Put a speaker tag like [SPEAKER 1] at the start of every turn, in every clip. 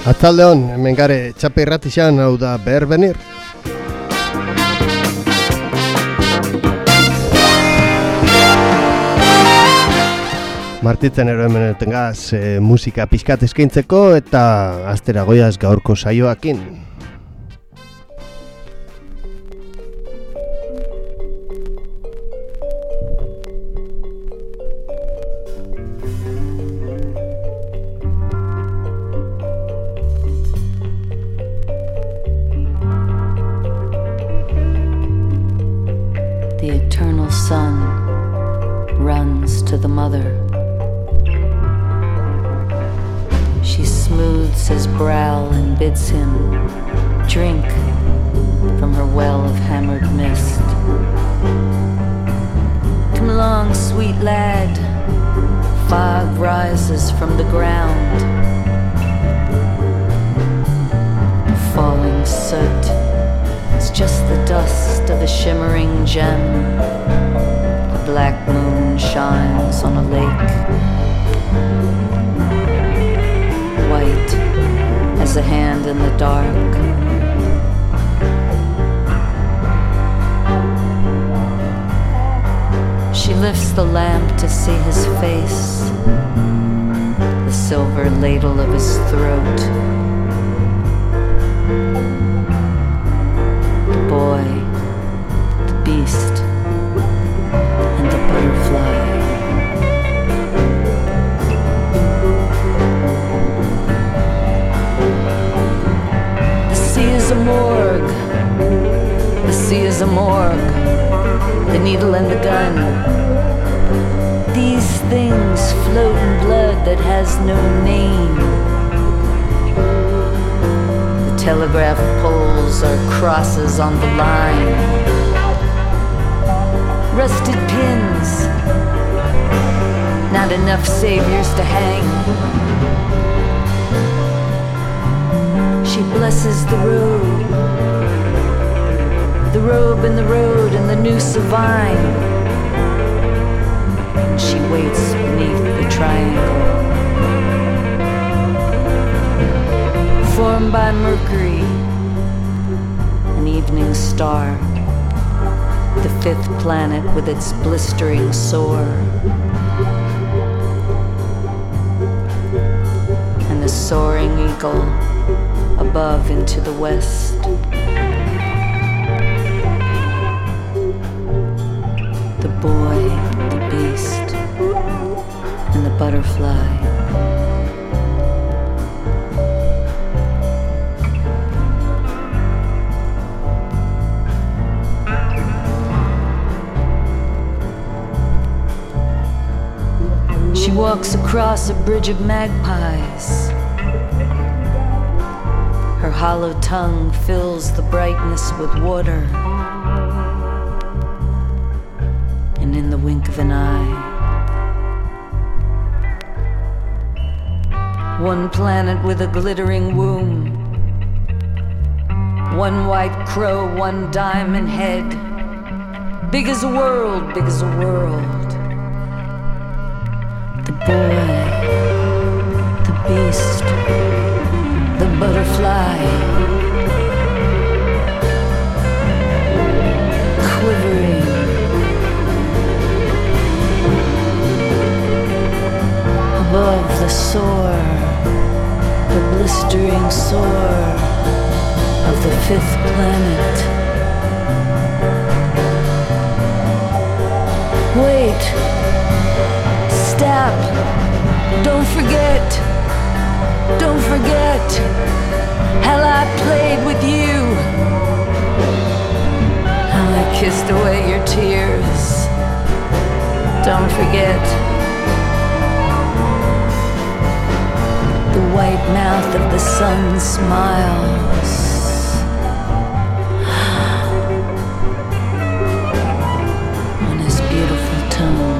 [SPEAKER 1] Atzaldeon, hemen gare txape irratixan, hau da behar benir. Martitzen ero hemen tengaz musika pixkat eskaintzeko eta astera goiaz gaurko saioakin.
[SPEAKER 2] The eternal sun runs to the mother. She smooths his brow and bids him drink from her well of hammered mist. Come along, sweet lad. Fog rises from the ground. Falling soot. It's just the dust of a shimmering gem. A black moon shines on a lake, white as a hand in the dark. She lifts the lamp to see his face, the silver ladle of his throat. Boy, the beast, and the butterfly. The sea is a morgue. The sea is a morgue. The needle and the gun. These things float in blood that has no name. Telegraph poles are crosses on the line. Rusted pins, not enough saviors to hang. She blesses the robe and the road and the noose of vine. And she waits beneath the triangle, formed by Mercury, an evening star, the fifth planet with its blistering sore, and the soaring eagle above into the west. The boy, the beast, and the butterfly. She walks across a bridge of magpies. Her hollow tongue fills the brightness with water. And in the wink of an eye, one planet with a glittering womb, one white crow, one diamond head, big as a world, big as a world. The boy, the beast, the butterfly, quivering, above the soar, the blistering soar of the fifth planet. Wait! Stop! Don't forget! Don't forget how I played with you, how I kissed away your tears. Don't forget the white mouth of the sun smiles. On his beautiful tongue,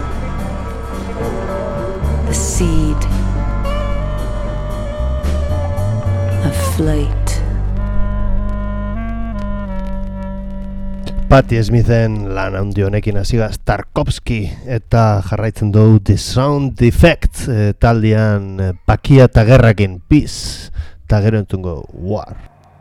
[SPEAKER 2] the seed of flight.
[SPEAKER 1] Patti Smithen lan handi honekin hasiga Tarkovsky eta jarraitzen dugu The Sound Effect taldean Pakia eta Gerrakin Peace eta gero entzungo War.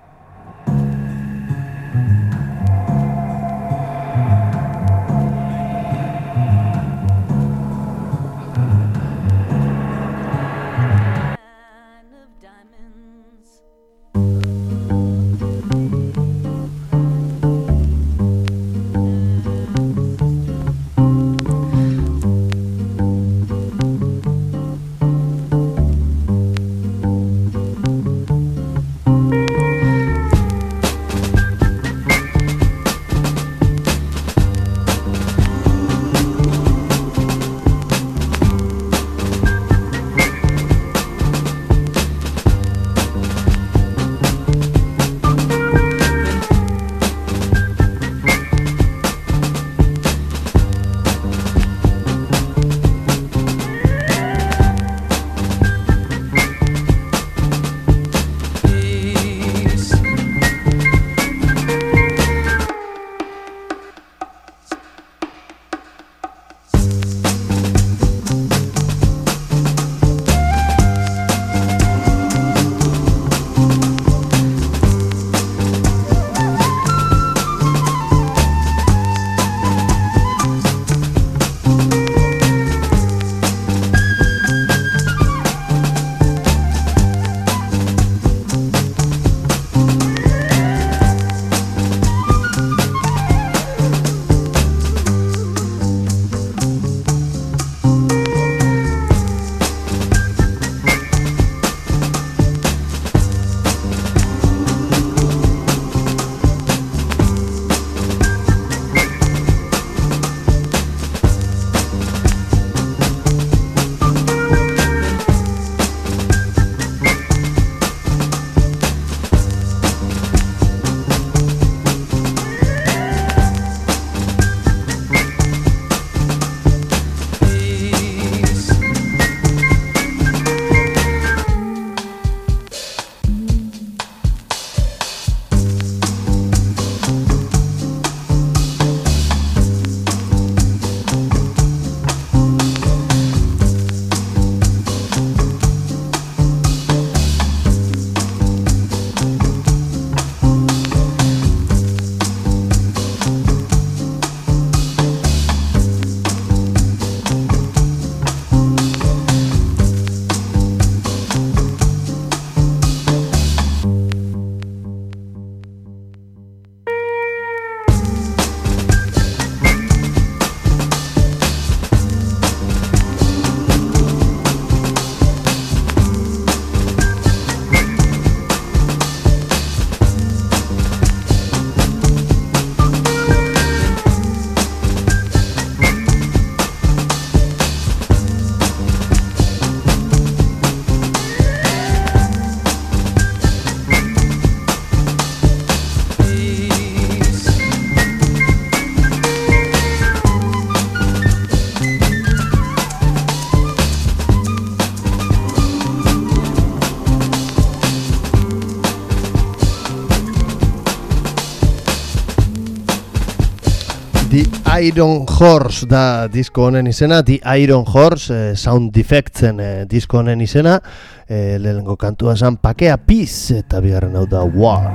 [SPEAKER 1] Iron Horse da disko honen izena, The Iron Horse, Sound Defectsen disko honen izena, lehenengo kantua zan Pakea Peace eta bigarren hau da War.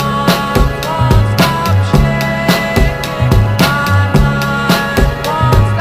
[SPEAKER 3] Once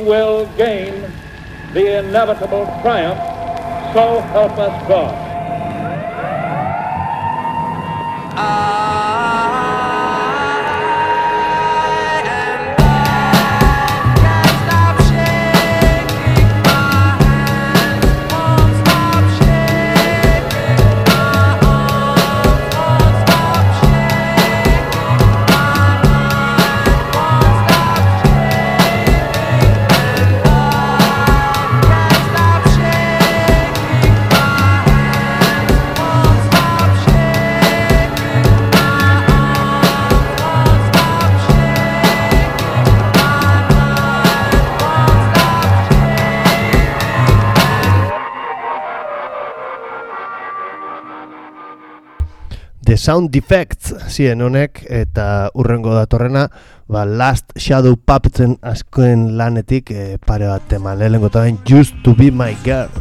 [SPEAKER 3] will gain the inevitable triumph, so help us God.
[SPEAKER 1] The Sound Defects ziren honek, eta urrengo datorrena Last Shadow Puppetsen azken lanetik pare bat tema. Lehenengo taben Used to Be My Girl.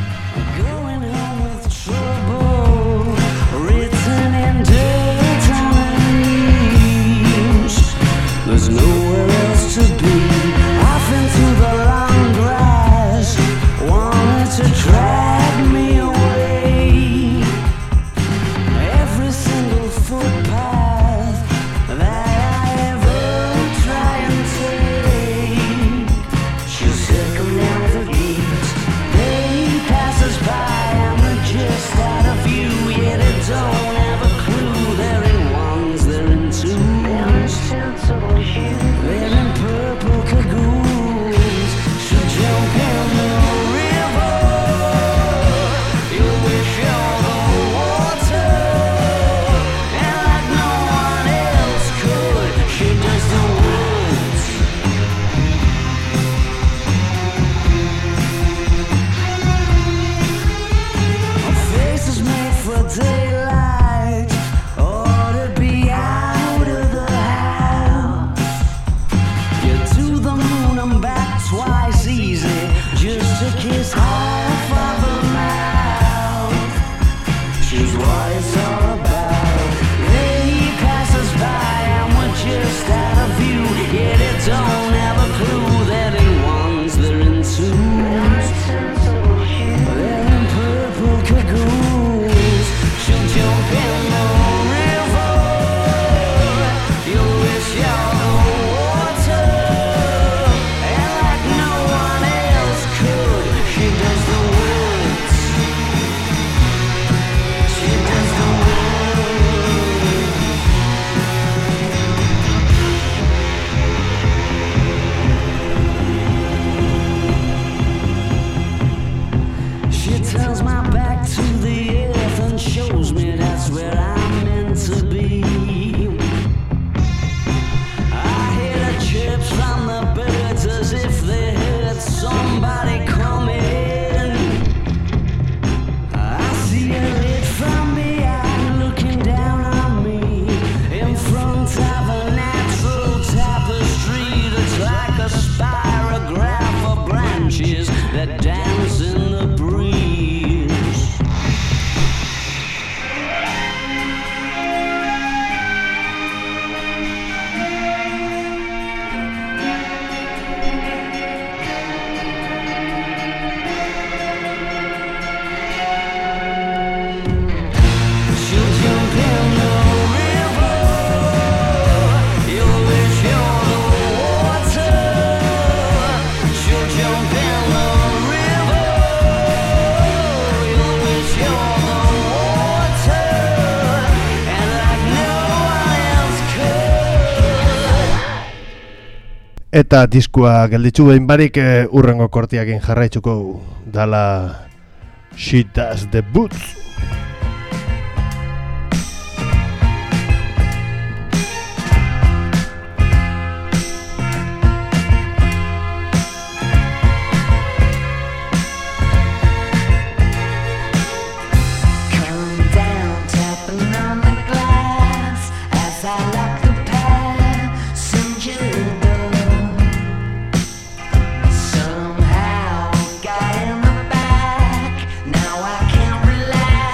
[SPEAKER 4] There's nowhere else to be. Off into the long grass, wanted to drag me away. Every single footpath that I ever try and take, she said, "Come down the gate." They pass us by, and we're just out of view. Yet it don't have a clue. They're in ones, they're in twos. They're in purple cagoons. Should jump in the river. You wish you're the water, and like no one else could, she does the woods. Her face is made for daylight, or to be out of the house. Get to the moon and back twice easy, just to kiss half of the mouth. She's what it's all about. They pass us by and we're just out of view. Yet it don't have a clue. They're in ones, they're in twos. They're in purple cagoons. She'll jump in the river. You wish you're the water, and like no one else could, she does the woods. She does the woods. She turns my back to the earth and shows me that's where I'm meant to be. I hear the chirps from the birds as if they heard somebody coming. I see a lit from behind looking down on me, in front of a natural tapestry that's like a spirograph of branches that dance in the breeze. She'll jump in the river. You wish you're the water. She'll jump in the river. You wish you're the water, and like no one else could.
[SPEAKER 1] Eta diskua gelditzu behin barik urrengo kortiakin jarraitzuko dala She Does the Boots.
[SPEAKER 4] Come down, tapping on the glass as I lock the passenger door. Somehow got in the back, now I can't relax.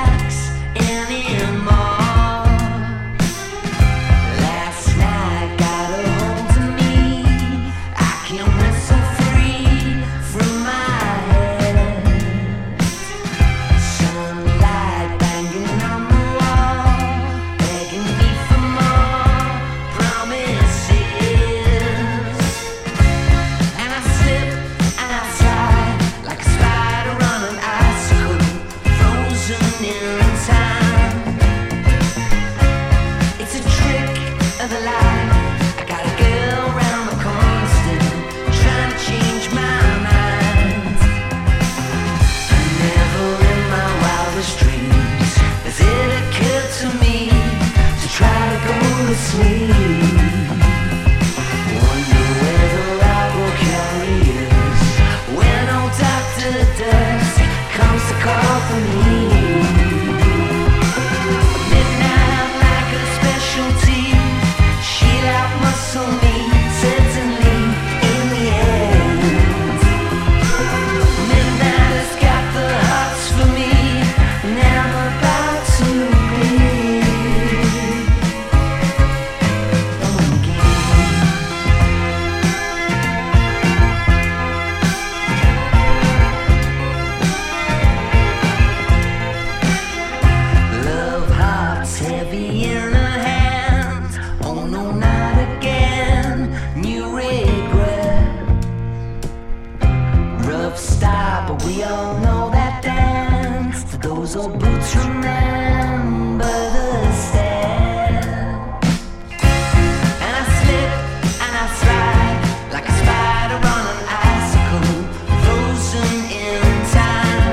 [SPEAKER 4] ride on an icicle, frozen in time.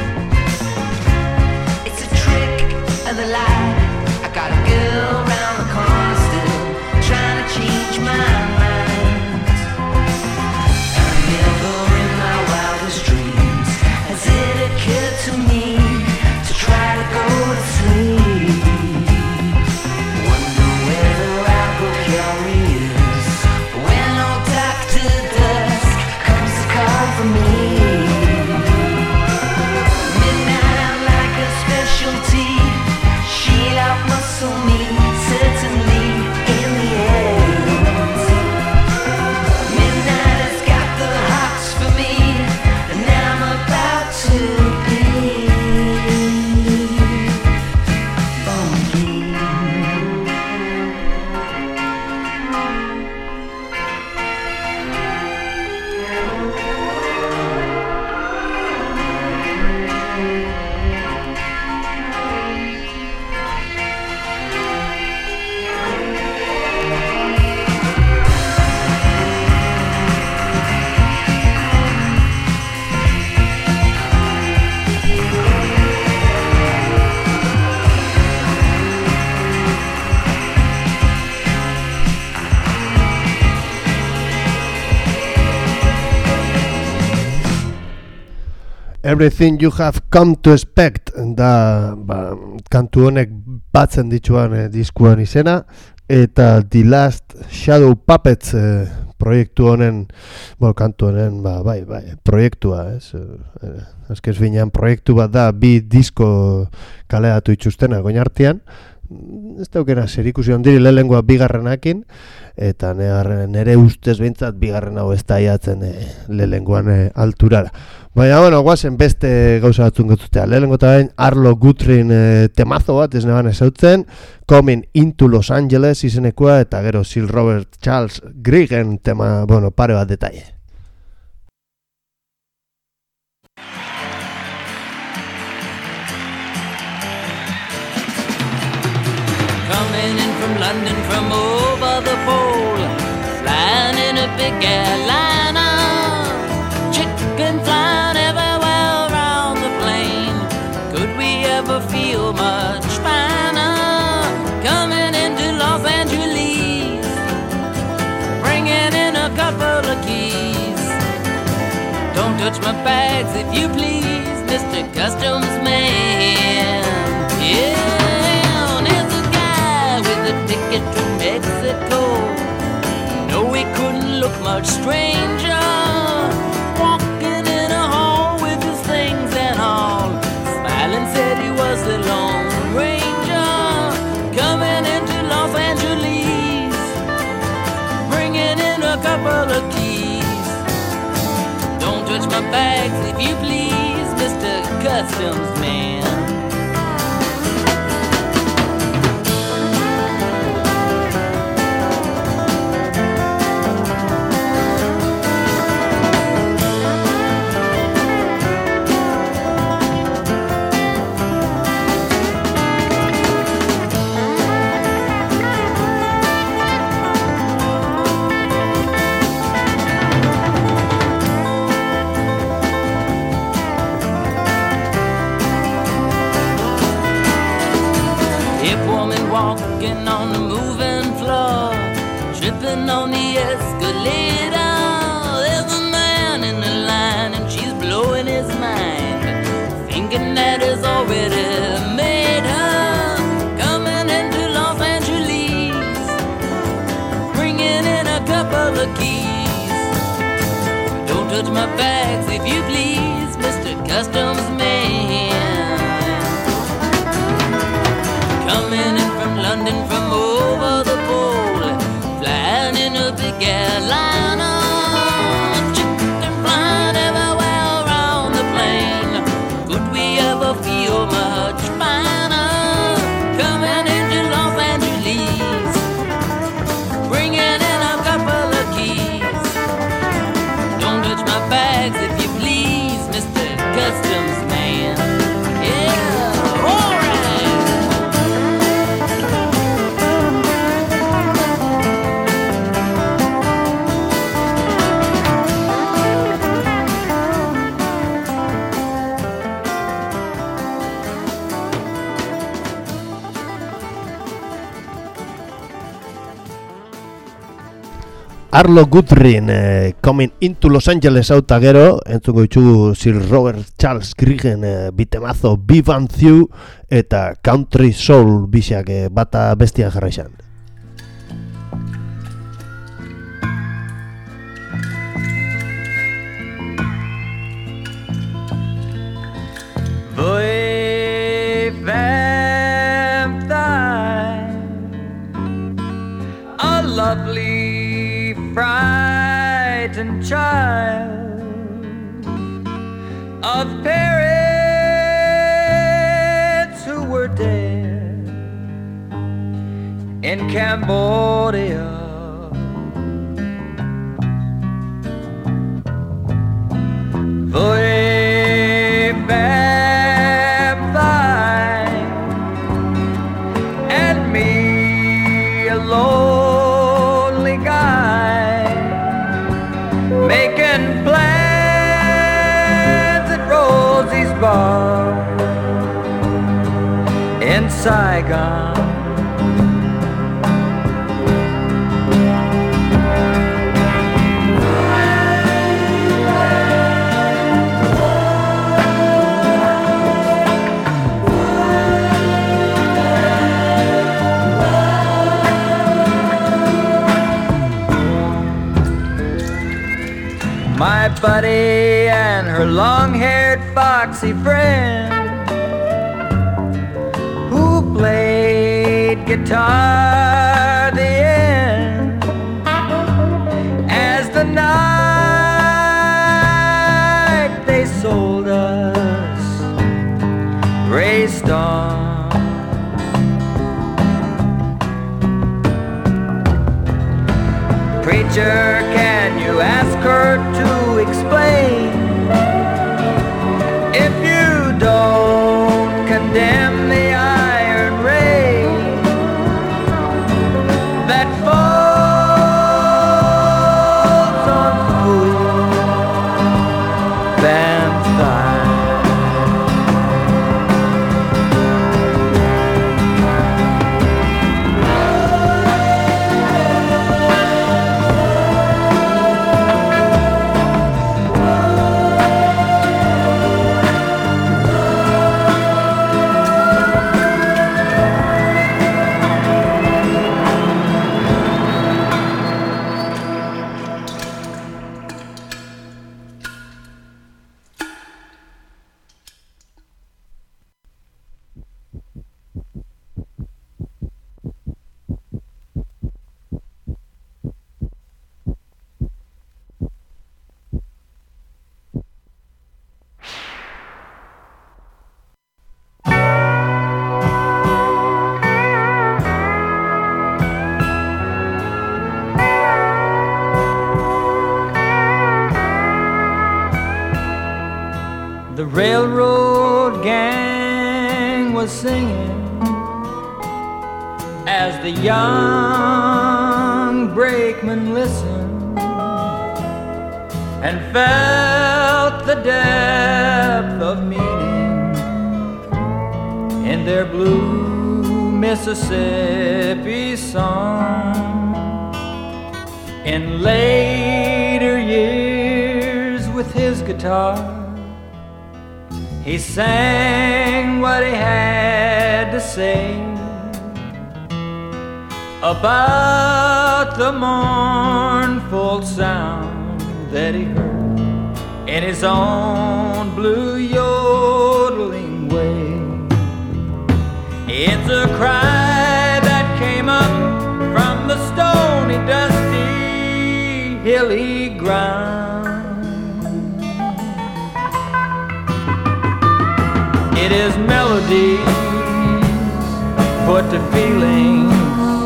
[SPEAKER 4] It's a trick of the light. I got a girl round the corner still, trying to change my mind. And never in my wildest dreams has it occurred to me to try to go to sleep. Wonder whether I'll go curious when old Dr. Dusk comes to call for me. Midnight I'm like a specialty. She'll outmuscle me, certainly in the end. Midnight has got the hots for me, and I'm about to be funky.
[SPEAKER 1] Everything You Have Come to Expect da kantu honek batzen dituan diskuan izena, eta The Last Shadow Puppets proiektu honen, kantu honen, bai, proiektua, ez? Azkez binean proiektu bat da, bi disko kaleatu itxustena goinartian, ez daukena zerikusi ondiri lehengoa bigarrenakin, eta nere ustez behintzat bigarren hau ez da aiatzen lehengoan alturara. Baina, guazen beste gauza batzun gotzutea. Lehenengo eta bain Arlo Guthrie temazo bat ez neban ezautzen, Coming into Los Angeles izenekoa, eta gero Sil Robert Charles Griegen tema, pare bat detalle.
[SPEAKER 5] Coming in from London from over the pole, flying in a big airliner, chicken flying everywhere around the plane. Could we ever feel much finer? Coming into Los Angeles, bringing in a couple of keys. Don't touch my bags if you please, Mr. Customs Man. Yeah. Ticket to Mexico. No, he couldn't look much stranger, walking in a hall with his things and all, smiling said he was the Lone Ranger, coming into Los Angeles, bringing in a couple of keys. Don't touch my bags if you please, Mr. Customs Man. Walking on the moving floor, tripping on the escalator. There's a man in the line and she's blowing his mind, thinking that it's already made her. Coming into Los Angeles, bringing in a couple of keys. Don't touch my bags if you please, Mr. Customs Man. Coming in from London from over the pole, flying in a big airliner, chicken flying everywhere around the plane. Could we ever feel much finer? Coming into Los Angeles, bringing in a couple of keys. Don't touch my bags if you please, Mr. Customs
[SPEAKER 1] Arlo Guthrie, Coming into Los Angeles auta gero, entzungo itxugu Sir Robert Charles Griegen bitemazo Vive and Through eta Country Soul bixak bata bestia jarraixan.
[SPEAKER 6] A lovely frightened child of parents who were dead in Cambodia. And me, a lonely guy, making plans at Rosie's bar in Saigon. My buddy and her long-haired foxy friend who played guitar the end as the night they sold us raced on. Preacher, can you ask her to explain if you don't condemn the iron rain that falls on food and thigh? The railroad gang was singing as the young brakeman listened and felt the depth of meaning in their blue Mississippi song. In later years with his guitar, he sang what he had to say about the mournful sound that he heard in his own blue yodeling way. It's a cry that came up from the stony, dusty, hilly ground. It is melodies put to feelings,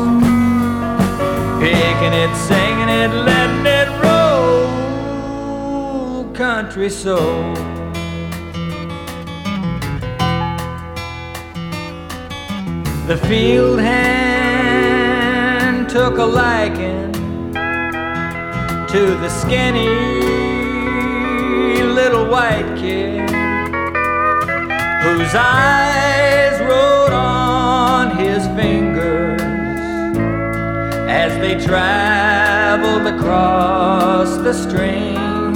[SPEAKER 6] picking it, singing it, letting it roll, country soul. The field hand took a liking to the skinny little white kid whose eyes wrote on his fingers as they traveled sailed across the streams.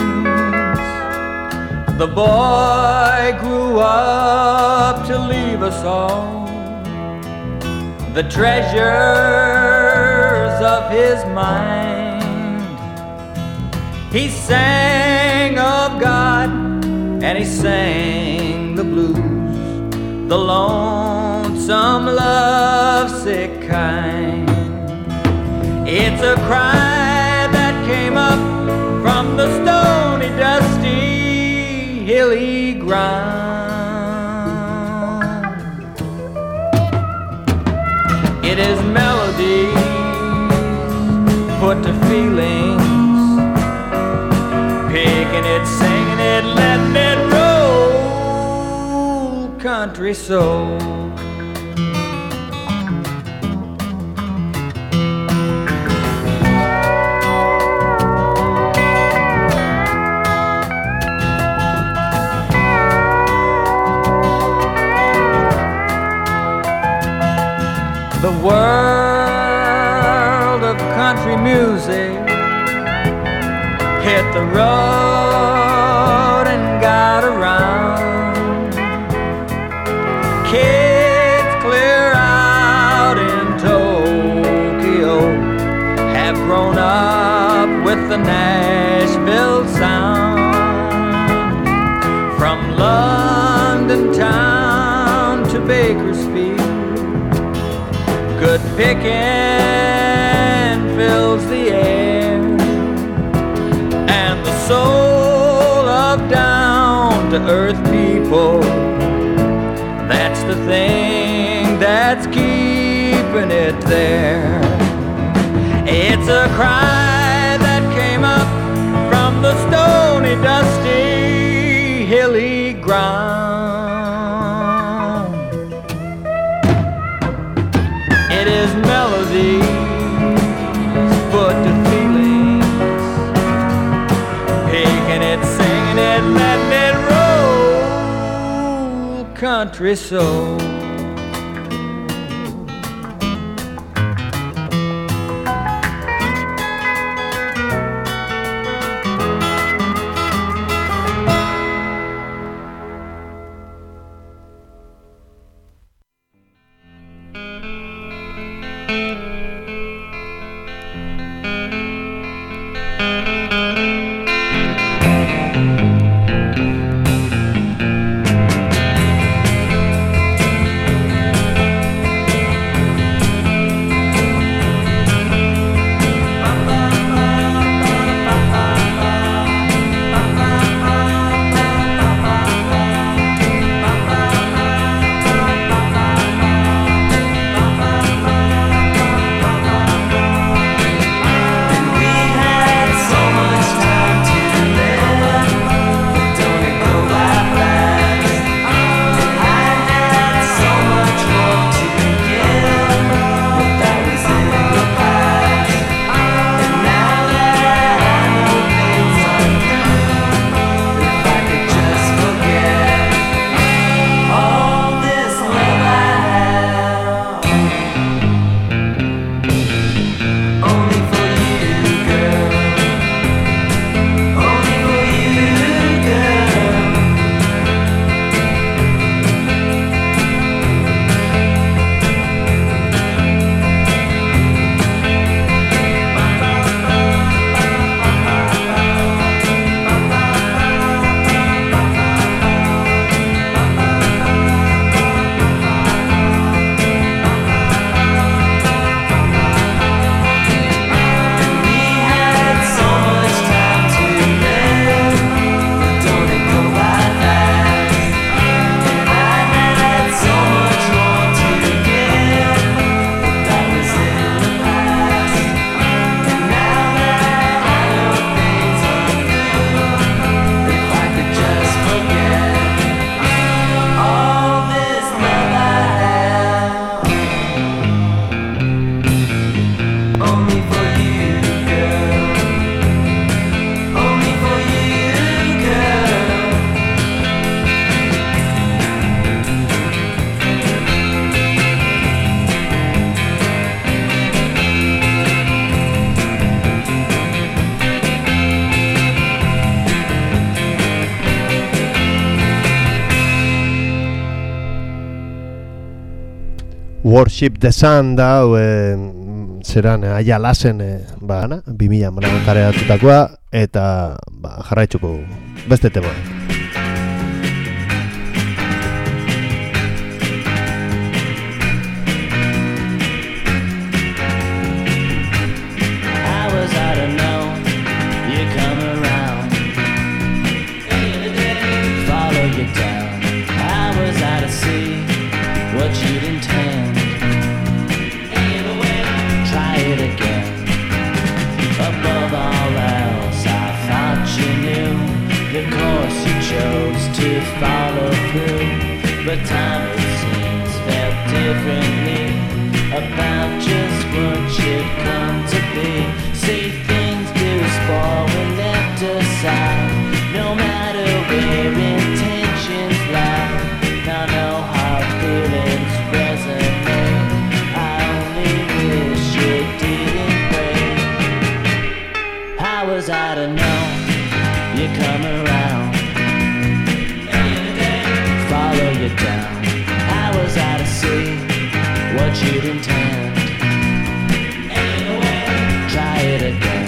[SPEAKER 6] The boy grew up to leave us all the treasures of his mind. He sang of God and he sang the blues, the lonesome, lovesick kind. It's a cry that came up from the stony, dusty, hilly ground. It is melody put to feelings, picking it, singing it, letting it roll, country soul. The world of country music hit the road and got around. Kids clear out in Tokyo have grown up with the Nashville sound. From London town to Bakersfield, good picking fills the air, and the soul of down-to-earth people, that's the thing that's keeping it there. It's a cry that came up from the stony, dusty, hilly ground. It is melodies put to feelings, picking it, singing it, letting it roll, country soul.
[SPEAKER 1] Worship the Sun da, zeran, aia lasen, gana, 2000 kareatutakoa, eta jarraitzuko beste tema.
[SPEAKER 7] Follow through, but time it seems felt differently about just what should come to be. See, things do spoil when left aside, no matter where intentions lie. Now no hard feelings resonate, I only wish it didn't break. How was I to know you come around? You down. How was I to see what you'd intend? Anyway, try it again.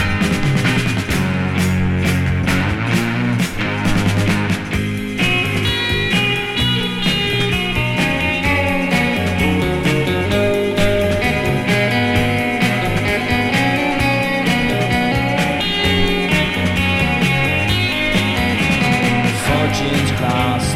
[SPEAKER 7] Fortunes crossed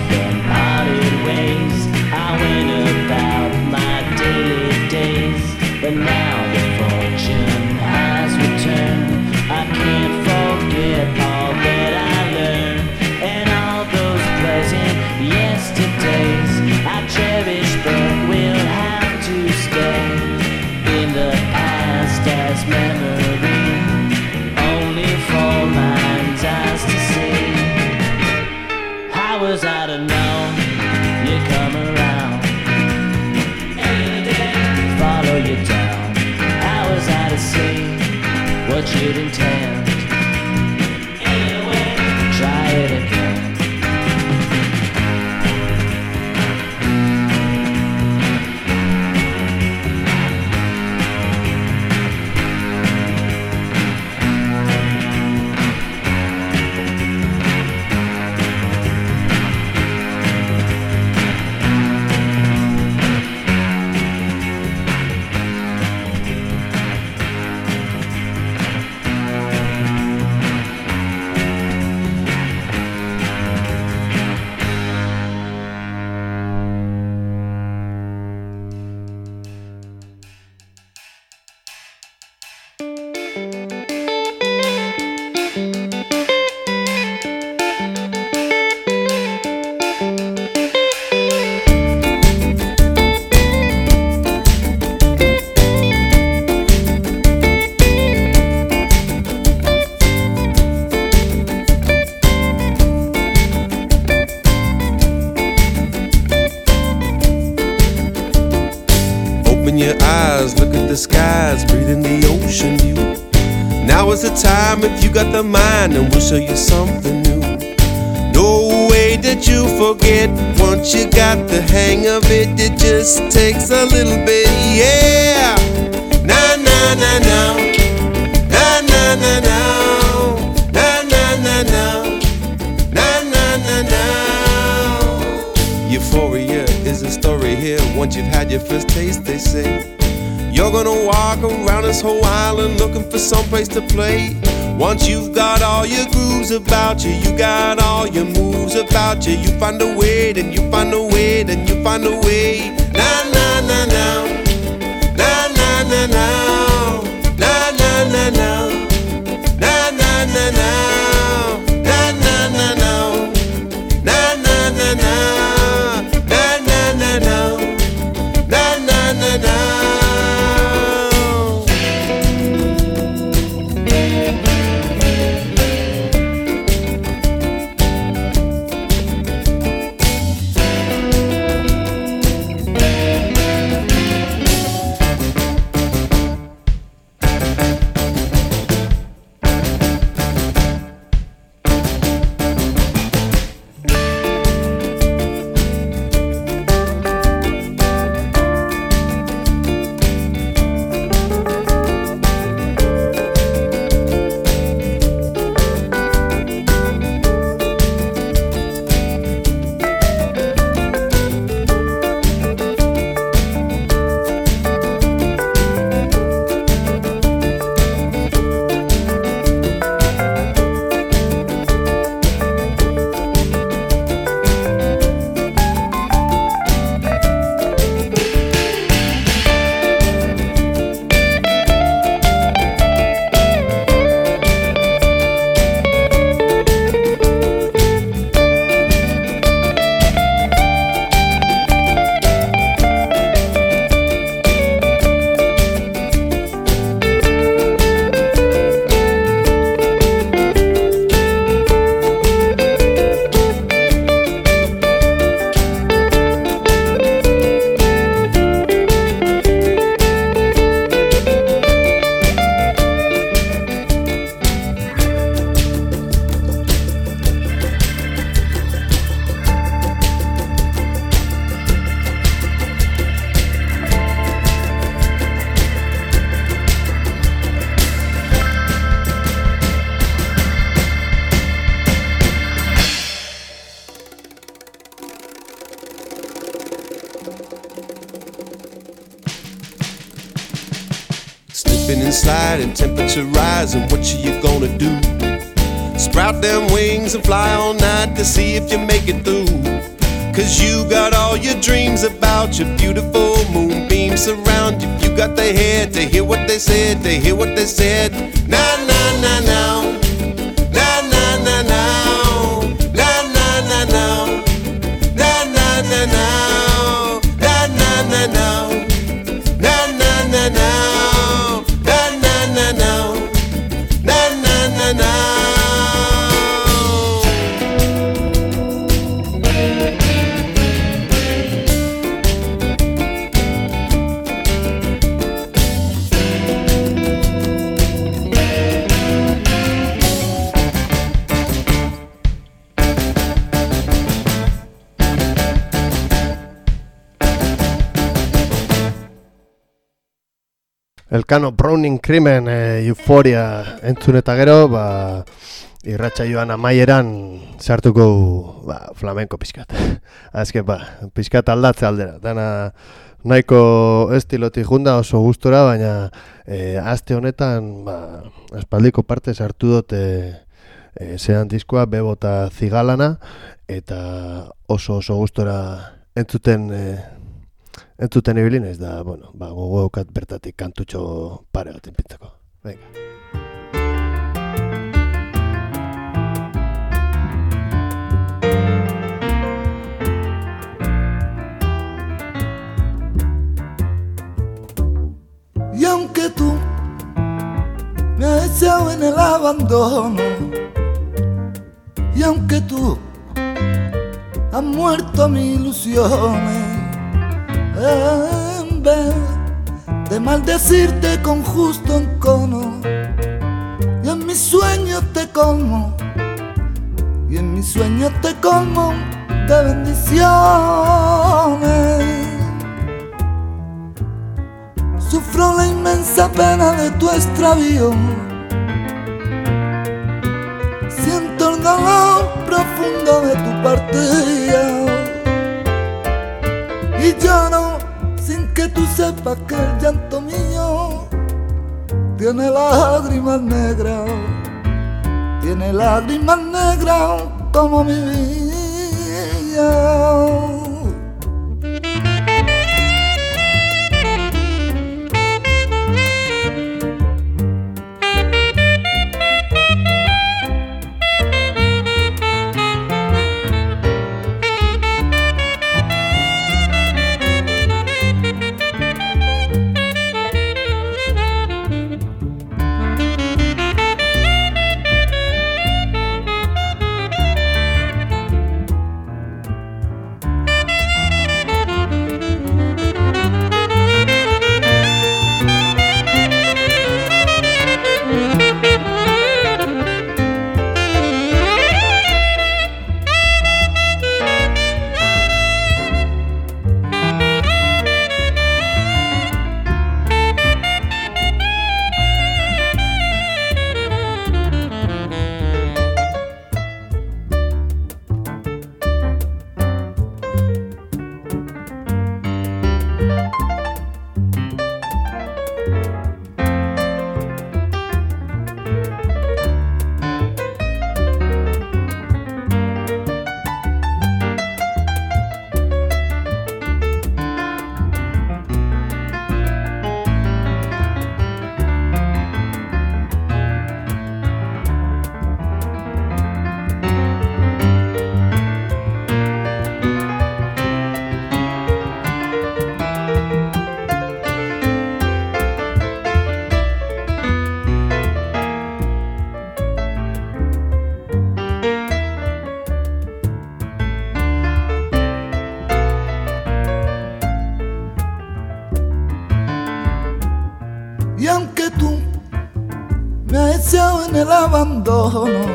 [SPEAKER 7] but now the fortune has returned. I can't forget all that I learned, and all those pleasant yesterdays I cherish but will have to stay in the past as memory, only for mind's eyes to see. How was I to know you come around? Follow you down. How was I to see what you'd intend? Anyway, try it again.
[SPEAKER 8] The skies, breathing the ocean view. Now is the time, if you got the mind, and we'll show you something new. No way that you forget, once you got the hang of it, it just takes a little bit, yeah. Na na na na, na na na na, na na na na, na na na na. Euphoria is a story here, once you've had your first taste, they say. You're gonna walk around this whole island looking for some place to play. Once you've got all your grooves about you, you got all your moves about you, you find a way, then you find a way, then you find a way. Na na na na, na na na na, na na na na, na na na na, na na na na, na na na na, na na na na, na na na na. slide and temperature rise, and what you gonna do? Sprout them wings and fly all night to see if you make it through. Cause you got all your dreams about your beautiful moonbeams surround you. You got the head to hear what they said, to hear what they said. Now, now, now, now. Now, now, now, now. Now, now, now, now. Now, now, now, now. Now, now, now, now. Now, now, now, now. Now, now, now, now. Now, now, now, now.
[SPEAKER 1] Elkano Browning Crimen Euphoria entzun eta gero, irratsaioan amaieran sartuko flamenko pixkat. Azken pixkat aldatze aldera. Dana nahiko estilotik junda oso gustora, baina aste honetan aspaldiko parte sartu dut zean diskoa Bebo eta Zigalana, eta oso gustora entzuten ibilinez da, gogo daukat bertatik kantutxo pare bat inpintzeko. Venga.
[SPEAKER 9] Y aunque tú me has echado en el abandono, y aunque tú has muerto mis ilusiones, en vez de maldecirte con justo encono, y en mis sueños te colmo, y en mis sueños te colmo de bendiciones. Sufro la inmensa pena de tu extravío, siento el dolor profundo de tu partida, y lloro sin que tú sepas que el llanto mío tiene lágrimas negras, como mi vida. Y aunque tú me has echado en el abandono,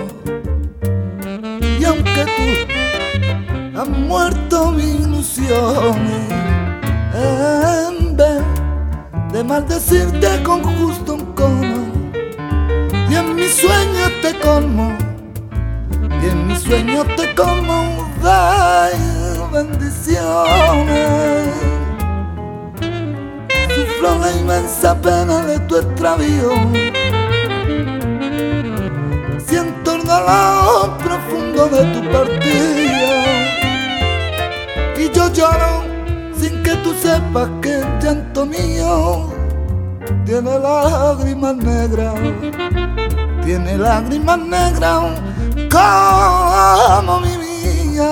[SPEAKER 9] y aunque tú has muerto mis ilusiones, en vez de maldecirte con justo encono, y en mis sueños te colmo, y en mis sueños te colmo de bendiciones. Sufro la inmensa inmensa pena de tu extravío. Siento el dolor profundo de tu partida y yo lloro sin que tú sepas que el llanto mío tiene lágrimas negras, como mi vida.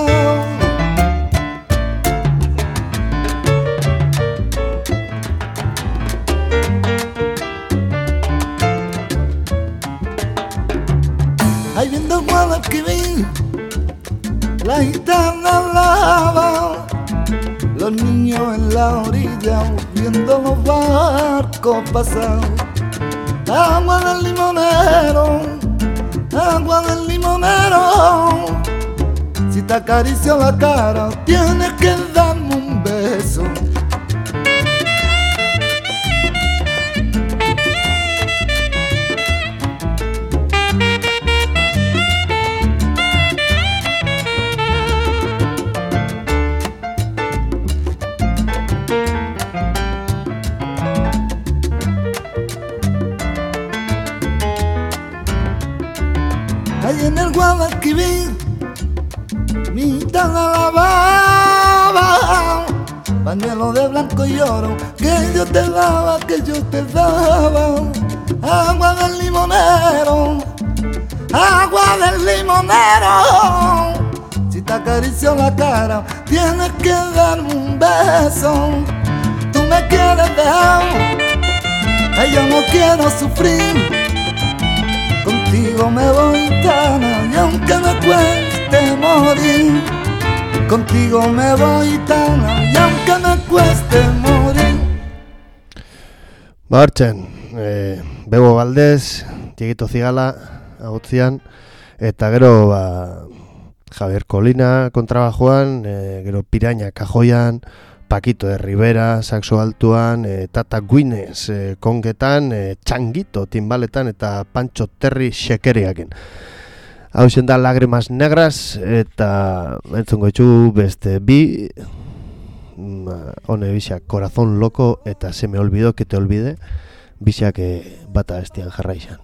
[SPEAKER 9] Ahí viendo el Guadalquivir, la gitana lava, los niños en la orilla viendo los barcos pasar. Agua del limonero, agua del limonero. Si te acaricio la cara, tienes que darme un beso. Ahí en el Guadalquivir, mi gitana lavaba, pañuelo de blanco y oro, que yo te daba, agua del limonero, agua del limonero. Si te acaricio la cara, tienes que darme un beso. Tú me quieres dejar, ay, yo no quiero sufrir. Contigo me voy tana y aunque me cueste morir, contigo me voy tana y aunque me cueste morir.
[SPEAKER 1] Marchen, Bebo Valdés, Dieguito Zigala, agotzian, eta gero Javier Colina kontrabajoan, gero Piraña kajoian, Paquito de Rivera, saxo altuan, Tata Guinness kongetan, Txangito timbaletan eta Pancho Terry xekeriakin. Hau zen da Lágrimas Negras eta entzungo itxu beste bi, hone bisak Corazón Loco eta Se me olvidó que te olvide, bisak bata estian jarraixan.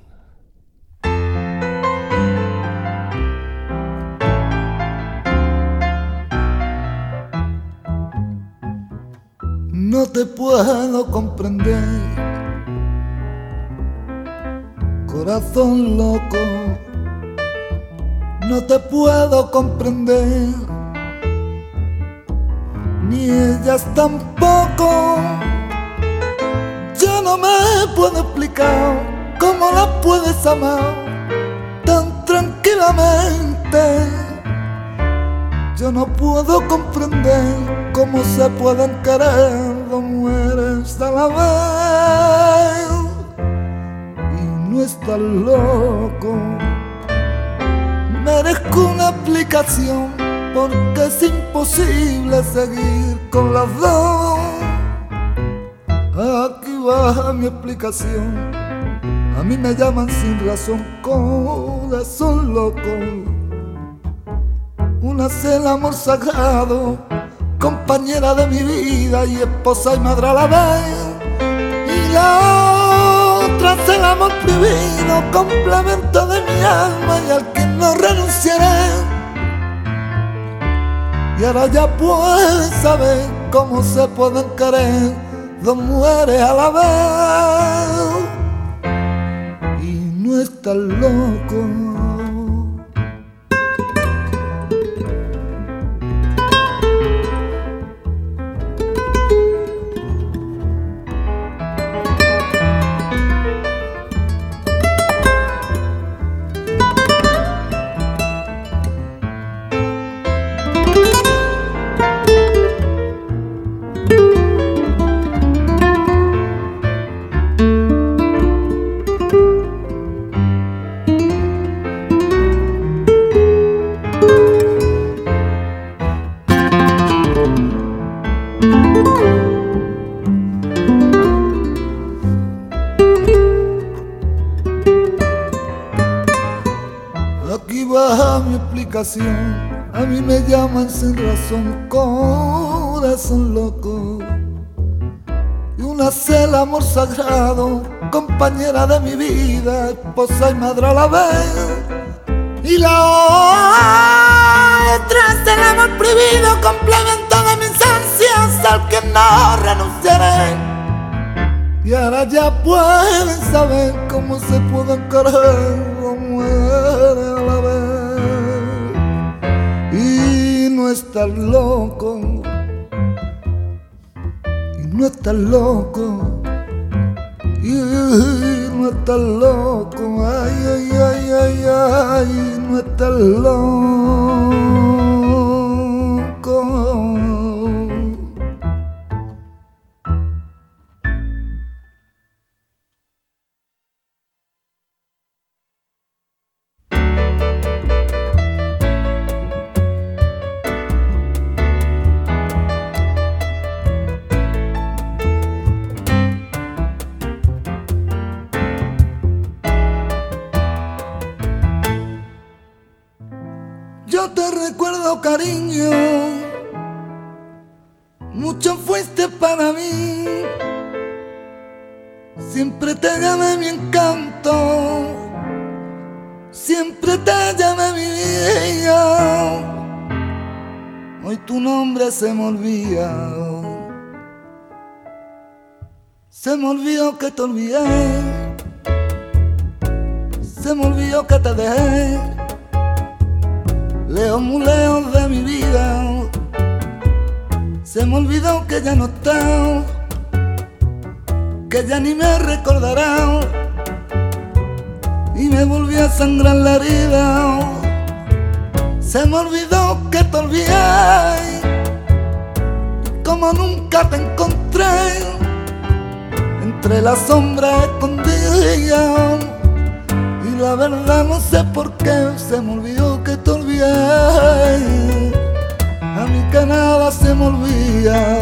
[SPEAKER 9] No te puedo comprender, corazón loco, no te puedo comprender, ni ellas tampoco. Yo no me puedo explicar cómo la puedes amar tan tranquilamente. Yo no puedo comprender cómo se pueden querer dos mujeres a la vez. Y no estás loco. Merezco una explicación porque es imposible seguir con las dos. Aquí va mi explicación. A mí me llaman sin razón corazón loco. Una es el amor sagrado, compañera de mi vida y esposa y madre a la vez. Y la otra es el amor prohibido, complemento de mi alma y al que no renunciaré. Y ahora ya puedes saber cómo se pueden querer dos mujeres a la vez. Y no estás loco. A mí me llaman sin razón corazón loco. Y tú nace el amor sagrado, compañera de mi vida, esposa y madre a la vez. Y la otra es el amor prohibido, complemento de mis ansias al que no renunciaré. Y ahora ya pueden saber cómo se pueden querer dos mujeres a la vez. Y no estás loco, y no estás loco, y no estás loco, ay, ay, ay, ay, ay, no estás loco. Yo te recuerdo, cariño, mucho fuiste para mí. Siempre te llamé mi encanto, siempre te llamé mi vida. Hoy tu nombre se me olvida, se me olvidó que te olvidé, se me olvidó que te dejé. Lejos, muy lejos de mi vida, se me olvidó que ya no está, que ya ni me recordará, y me volví a sangrar la herida. Se me olvidó que te olvidé, como nunca te encontré, entre las sombras escondidas. Y la verdad no sé por qué se me olvidó que te olvidé, a mí que nada se me olvida.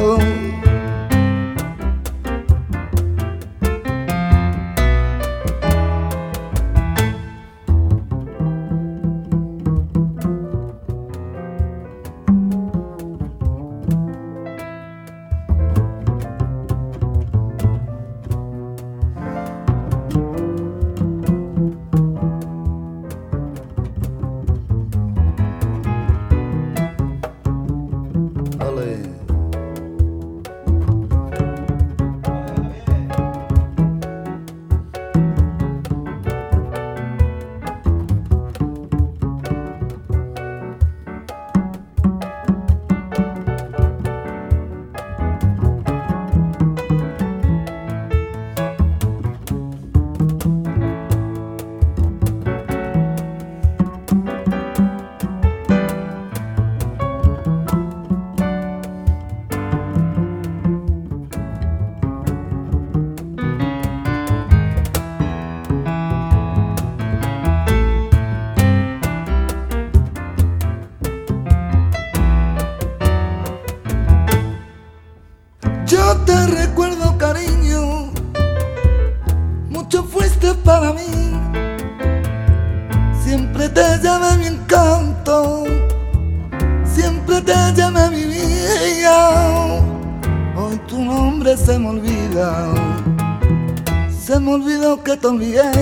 [SPEAKER 9] Yo te recuerdo, cariño, mucho fuiste para mí. Siempre te llamé mi encanto, siempre te llamé mi vida. Hoy tu nombre se me olvida, se me olvidó que te olvidé,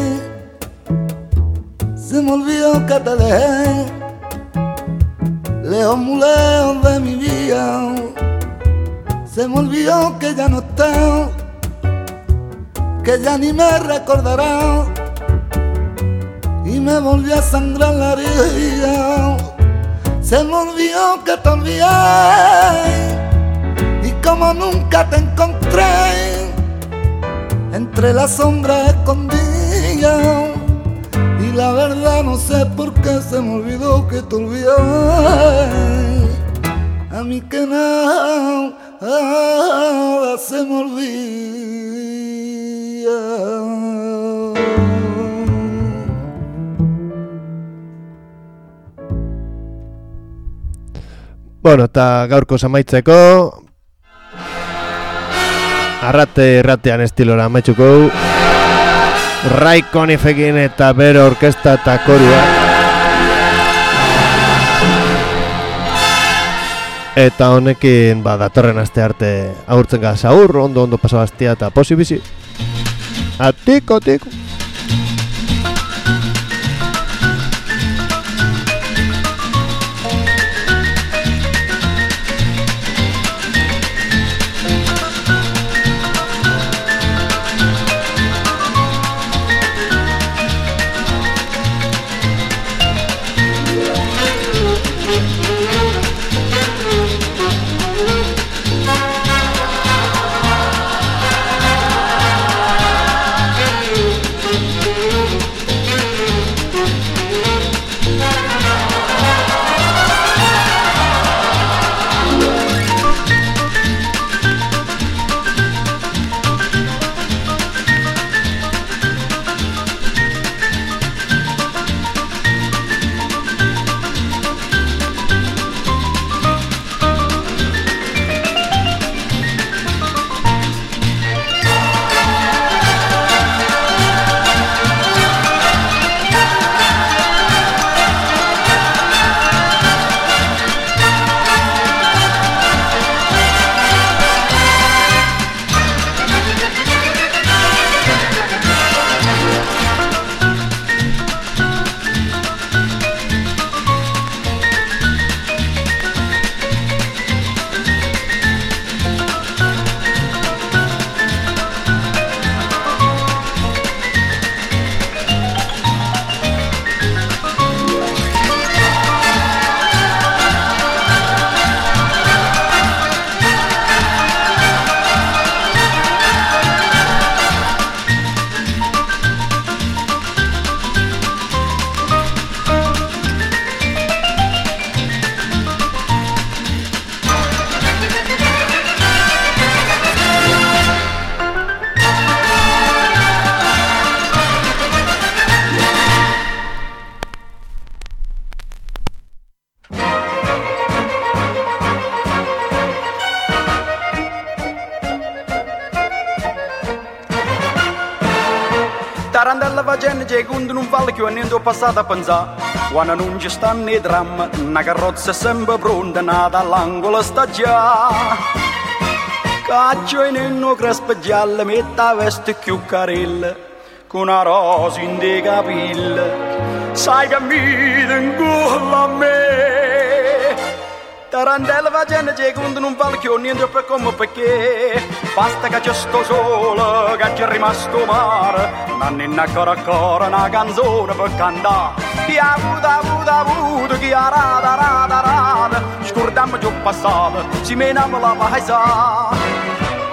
[SPEAKER 9] se me olvidó que te dejé. Lejos, muy lejos de mi vida, se me olvidó que ya no está, que ya ni me recordará, y me volví a sangrar la herida. Se me olvidó que te olvidé, y como nunca te encontré, entre las sombras escondidas. Y la verdad no sé por qué se me olvidó que te olvidé, a mí que nada se me olvida.
[SPEAKER 1] Bueno, eta gaurko amaitzeko arratean estilora amaitzuko Ray Conniffekin eta bere orkesta eta korua. Eta honekin datorren aste arte agurtzen gara zaur, ondo pasau astia eta posi bizi. Atiko.
[SPEAKER 10] Tarandella facendo che quando non vale più niente ho passato a pensare. Quando non ci stanno i drammi, una carrozza è sempre pronta, nata all'angolo sta già. Caccio in uno crespo giallo, mette la veste più carella, con una rosa in dei capelli. Sai che mi tengo a me. Tarandella facendo che quando non vale più niente per come perché. Basta che c'è sto sole, che c'è rimasto mare. Non è ancora una canzone per cantare. Chi ha avuto, chi ha rada. Scordiamo giù passato, si menava la paesa.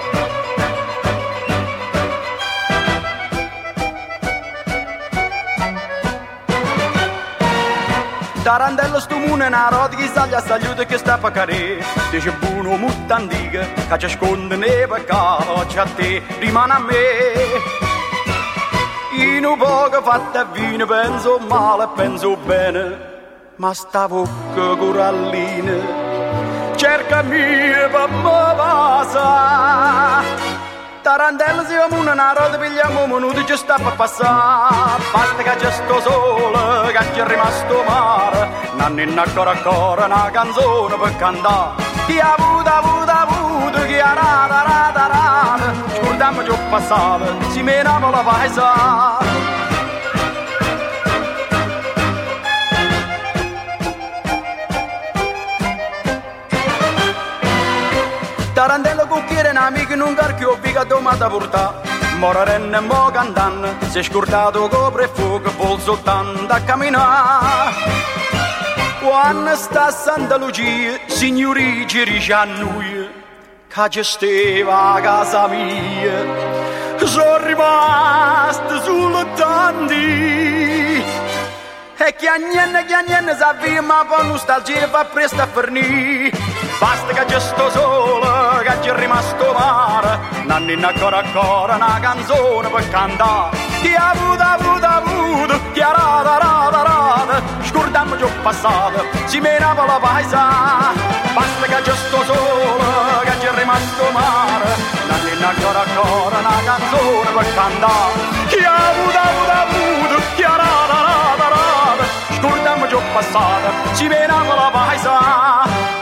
[SPEAKER 10] Tarandello sto mondo è una roda che saglia saluta che sta a carè. Dice buono molto antica, che ci sconde nei peccati, c'è a te, rimane a me. In un poco fatta vino penso male, penso bene, ma sta bocca corallina cercami per me passa. Tarandella si va una roda pigliamo minuti ci sta per passare. Basta che c'è sto sole, che c'è rimasto mare. Non è ancora una canzone per cantare. Chi ha avuto, chi ha rada. Scordiamo giù passato, si menava la paesa. Tarandello cucchiere un amico in un carchio figa domanda porta. Morarenne mo cantan, si è scordato copre e fuoco, vol soltanto a camminare. Quando sta a Santa Lucia, signori ci dice a noi, che gestiva a casa mia. Sono rimasto solo tanti. E chi agnenne sa via, ma poi nostalgia fa presto a fornire. Basta che c'è sto sole, che c'è rimasto mare. Non è ancora una canzone per cantare. Chi ha avuto, chi ha rada. Scordiamo giù passato, si menava la paesa. Basta che c'è sto sole, che c'è rimasto mare. Non è ancora una canzone per cantare. Chi ha avuto, chi ha rada. Scordiamo giù passato, si menava la paesa.